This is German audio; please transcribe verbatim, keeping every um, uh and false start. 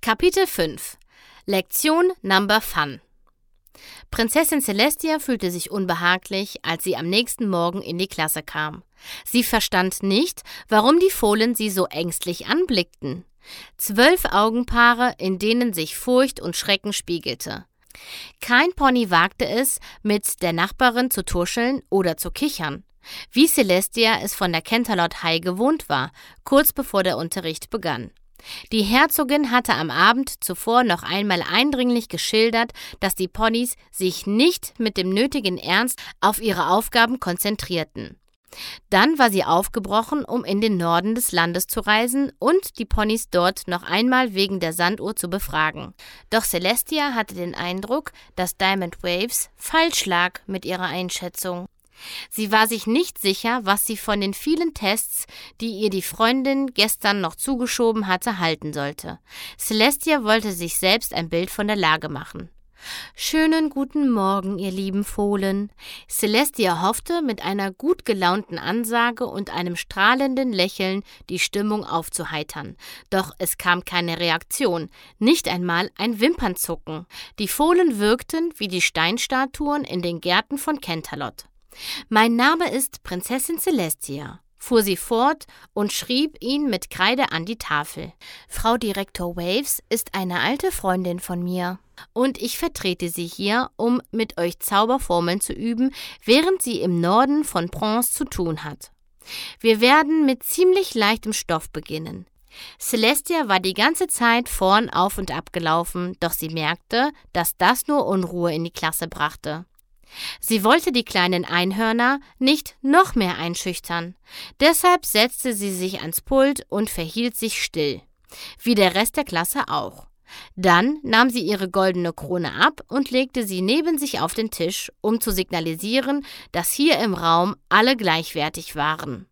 Kapitel fünf. Lektion Number Fun. Prinzessin Celestia fühlte sich unbehaglich, als sie am nächsten Morgen in die Klasse kam. Sie verstand nicht, warum die Fohlen sie so ängstlich anblickten. Zwölf Augenpaare, in denen sich Furcht und Schrecken spiegelte. Kein Pony wagte es, mit der Nachbarin zu tuscheln oder zu kichern, wie Celestia es von der Canterlot High gewohnt war, kurz bevor der Unterricht begann. Die Herzogin hatte am Abend zuvor noch einmal eindringlich geschildert, dass die Ponys sich nicht mit dem nötigen Ernst auf ihre Aufgaben konzentrierten. Dann war sie aufgebrochen, um in den Norden des Landes zu reisen und die Ponys dort noch einmal wegen der Sanduhr zu befragen. Doch Celestia hatte den Eindruck, dass Diamond Waves falsch lag mit ihrer Einschätzung. Sie war sich nicht sicher, was sie von den vielen Tests, die ihr die Freundin gestern noch zugeschoben hatte, halten sollte. Celestia wollte sich selbst ein Bild von der Lage machen. »Schönen guten Morgen, ihr lieben Fohlen.« Celestia hoffte, mit einer gut gelaunten Ansage und einem strahlenden Lächeln die Stimmung aufzuheitern. Doch es kam keine Reaktion, nicht einmal ein Wimpernzucken. Die Fohlen wirkten wie die Steinstatuen in den Gärten von Canterlot. »Mein Name ist Prinzessin Celestia«, fuhr sie fort und schrieb ihn mit Kreide an die Tafel. »Frau Direktor Waves ist eine alte Freundin von mir und ich vertrete sie hier, um mit euch Zauberformeln zu üben, während sie im Norden von Provence zu tun hat. Wir werden mit ziemlich leichtem Stoff beginnen.« Celestia war die ganze Zeit vorn auf und ab gelaufen, doch sie merkte, dass das nur Unruhe in die Klasse brachte. Sie wollte die kleinen Einhörner nicht noch mehr einschüchtern. Deshalb setzte sie sich ans Pult und verhielt sich still, wie der Rest der Klasse auch. Dann nahm sie ihre goldene Krone ab und legte sie neben sich auf den Tisch, um zu signalisieren, dass hier im Raum alle gleichwertig waren.